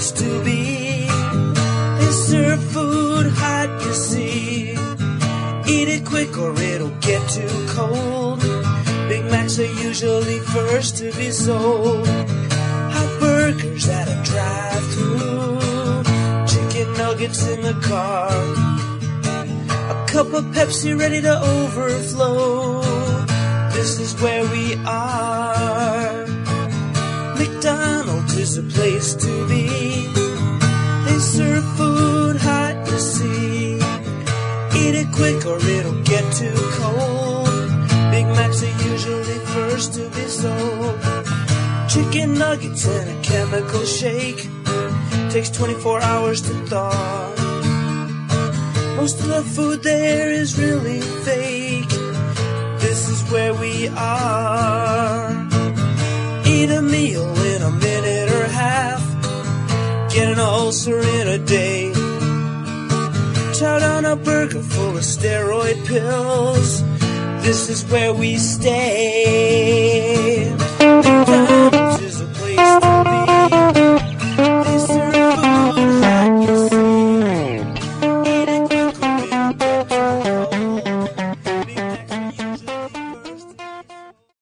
place to be. They serve food hot, you see. Eat it quick or it'll get too cold. Big Macs are usually first to be sold. Hot burgers at a drive-thru. Chicken nuggets in the car. A cup of Pepsi ready to overflow. This is where we are. McDonald's is a place to be. They serve food hot, you see. Eat it quick or it'll get too cold. Big Macs are usually first to be sold. Chicken nuggets and a chemical shake. Takes 24 hours to thaw. Most of the food there is really fake. This is where we are. Eat a meal in a minute or half. Get an ulcer in a day. Chow down a burger full of steroid pills. This is where we stay.